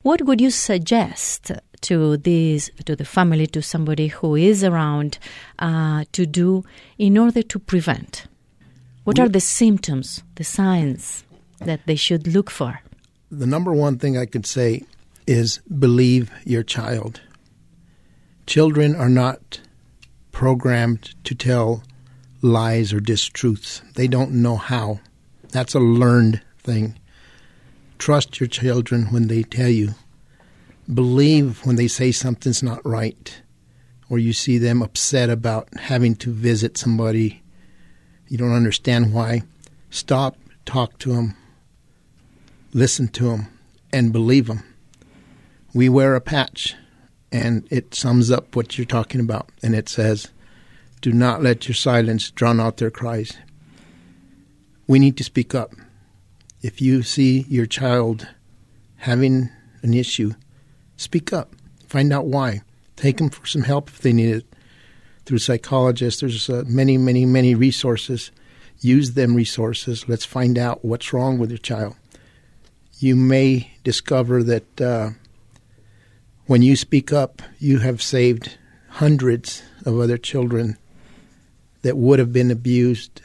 what would you suggest to the family, to somebody who is around, to do in order to prevent? What are the symptoms, the signs that they should look for? The number one thing I could say is believe your child. Children are not programmed to tell lies or distruths. They don't know how. That's a learned thing. Trust your children when they tell you. Believe when they say something's not right, or you see them upset about having to visit somebody. You don't understand why. Stop, talk to them, listen to them, and believe them. We wear a patch, and it sums up what you're talking about, and it says, do not let your silence drown out their cries. We need to speak up. If you see your child having an issue, speak up. Find out why. Take them for some help if they need it. Through psychologists, there's many, many, many resources. Use them resources. Let's find out what's wrong with your child. You may discover that when you speak up, you have saved hundreds of other children that would have been abused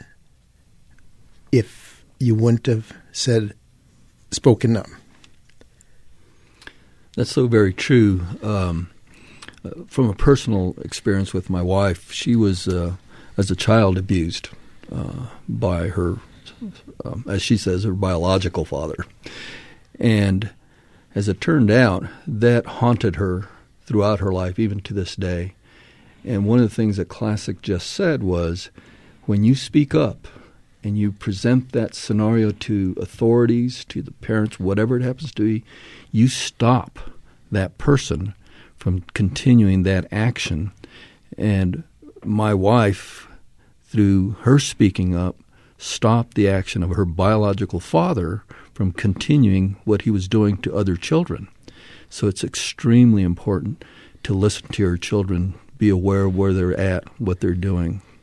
if you wouldn't have spoken up. That's so very true. From a personal experience with my wife, she was, as a child, abused by her, as she says, her biological father. And as it turned out, that haunted her throughout her life, even to this day. And one of the things that Classic just said was, when you speak up and you present that scenario to authorities, to the parents, whatever it happens to be, you stop that person from continuing that action. And my wife, through her speaking up, stopped the action of her biological father from continuing what he was doing to other children. So it's extremely important to listen to your children, be aware of where they're at, what they're doing.